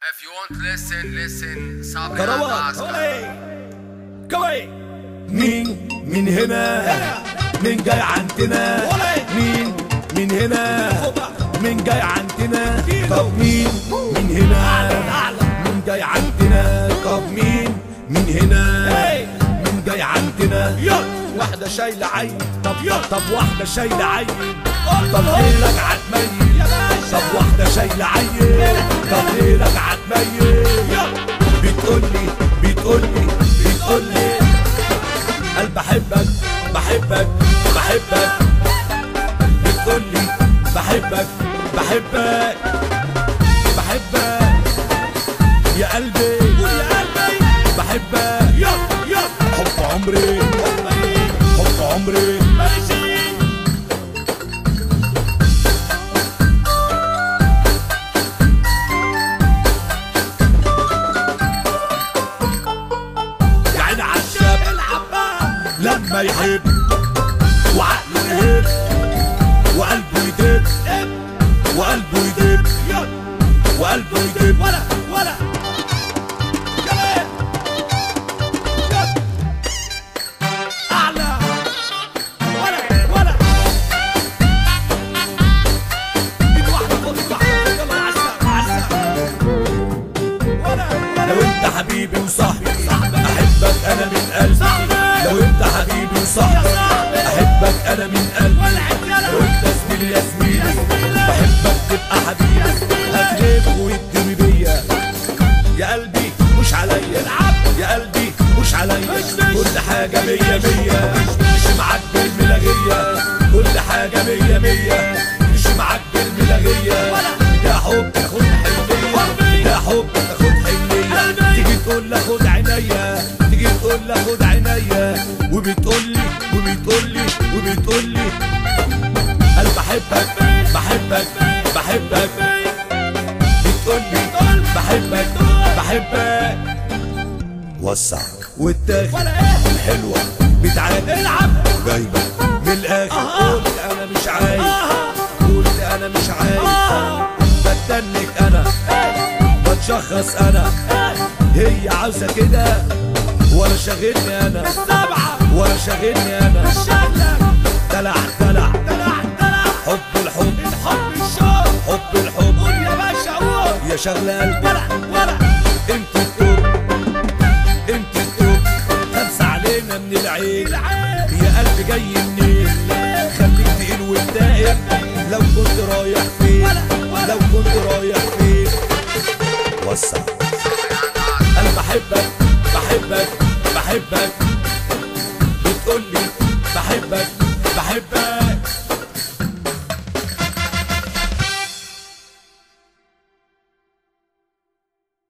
If you want to listen صعب كروات كوي مين هنا مين جاي عندنا مين هنا مين جاي عندنا طب مين هنا مين جاي عندنا طب مين هنا مين جاي عندنا واحدة شايلة عين طب واحدة شايلة عين طب ليلك عتميت طب واحدة شايلة عين طب ليلك عتميت بتقولي قال بحبك بتقولي بحبك يا قلبي بحبك حب عمري لما يحب وعقله يهب وقلبه يدب ولا اعلى ولا ايد واحده فوق ايد واحده يلا عسى لو انت حبيبي وصاحبي احبك انا من قلبي لو انت حبيبي وصاحبي احبك انا من قلبي لو انت زميلي يا زميلي بحبك تبقى حبيبي هتغيب ويديني بيا يا قلبي مش عليا يا قلبي مش عليا كل حاجة 100 100 مش معاك بالملاغية كل حاجة 100 100 مش معاك بالملاغية يا حب تاخد حنية يا حب تاخد حنية تيجي تقول لي خد عينيا تيجي تقول لي خد عينيا وبتقولي قال بحبك بتقولي بحبك وسع والتاخد الحلوة بتعاد العب جايبة من الاخر قلت انا مش عايز بتنك انا بتشخص انا هي عاوزة كده ولا شاغلني انا ولا شاغلني انا دلع حب الشوق حب الحب قول يا باشا قول يا شغلة قلبي انت التوب خمسة علينا من العين يا قلبي جاي منين خليك تقيل وتدائم لو كنت رايح فين وسع انا بحبك بتقولي بحبك